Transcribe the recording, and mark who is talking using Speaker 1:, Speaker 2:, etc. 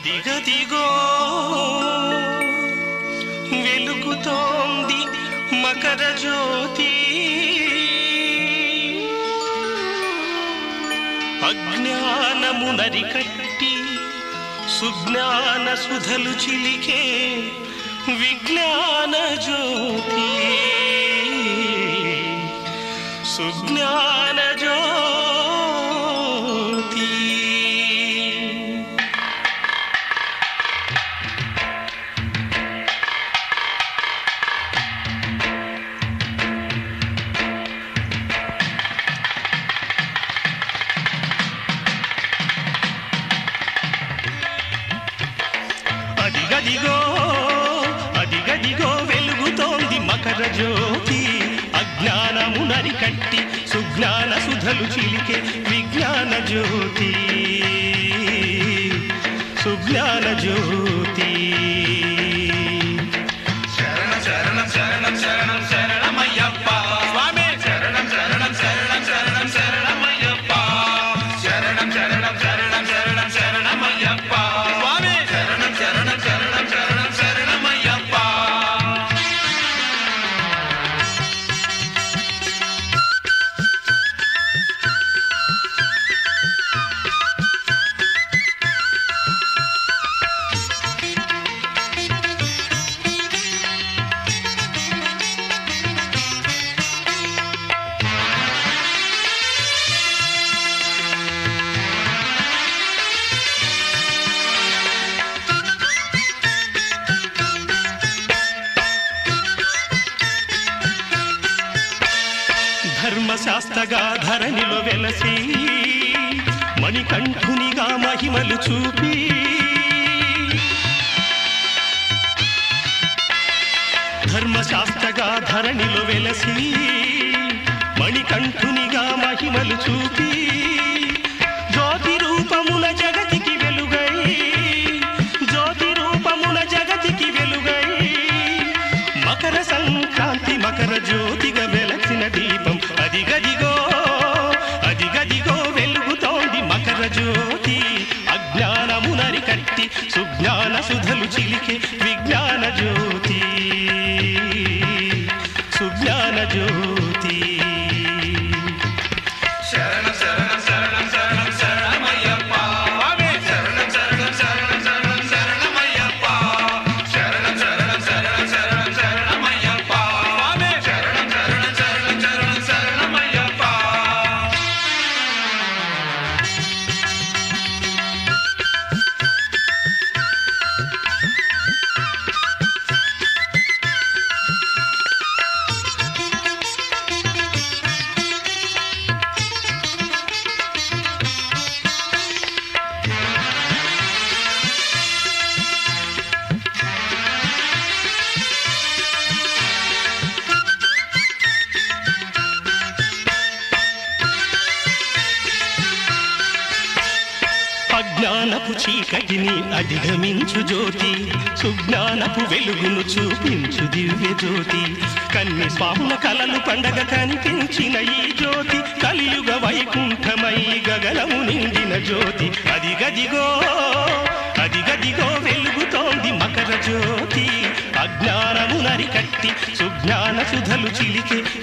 Speaker 1: అదిగదిగో వెలుగుతోంది మకర జ్యోతి, అజ్ఞానము నరికట్టి సుజ్ఞాన సుధలు చిలికే విజ్ఞాన జ్యోతి, సుజ్ఞాన జ్యోతి. అదిగదిగో అదిగదిగో వెలుగుతోంది మకర జ్యోతి, అజ్ఞానము నరికట్టి సుజ్ఞాన సుధలు చిలికే విజ్ఞాన జ్యోతి, సుజ్ఞాన జ్యోతి.
Speaker 2: శరణం శరణం శరణం శరణం శరణమయ్యప్ప స్వామి, శరణం శరణం శరణం శరణం శరణమయ్యప్ప, శరణం శరణం శరణం శరణం శరణమయ్యప్ప స్వామి, శరణం శరణం శరణం శరణం శరణమయ్యప్ప.
Speaker 1: ధర్మశాస్త్రగా ధరణిలో వెలసి మణికంఠునిగా మహిమలు చూపి, ధర్మశాస్త్రగా ధరణిలో వెలసి మణికంఠునిగా మహిమలు చూపి, జ్యోతి రూపముల జగతికి వెలుగై, జ్యోతి రూపముల జగతికి వెలుగై, మకర సంక్రాంతి మకర జ్యోతిగా వెలసిన దీపం. అదిగదిగో అదిగదిగో వెలుగుతోంది మకర జ్యోతి, అజ్ఞానము నరికట్టి సుజ్ఞాన సుధలు చిలికే విజ్ఞాన జ్యోతి, సుజ్ఞాన జ్యోతి.
Speaker 2: శరణం శరణం శరణం శరణం శరణమయ్యప్ప స్వామి, శరణం శరణం శరణం శరణం శరణమయ్యప్ప, శరణం శరణం శరణం శరణం శరణమయ్యప్ప స్వామి, శరణం శరణం శరణం శరణం శరణమయ్యప్ప.
Speaker 1: అజ్ఞానపు చీకటిని అధిగమించు జ్యోతి, సుజ్ఞానపు వెలుగును చూపించు దివ్య జ్యోతి, కన్ని స్వాముల కలలు పండగ కనిపించిన ఈ జ్యోతి, కలియుగ వైకుంఠమై గగనము నిండిన జ్యోతి. అదిగదిగో అదిగదిగో వెలుగుతోంది మకర జ్యోతి, అజ్ఞానము నరికట్టి సుజ్ఞాన సుధలు చిలికే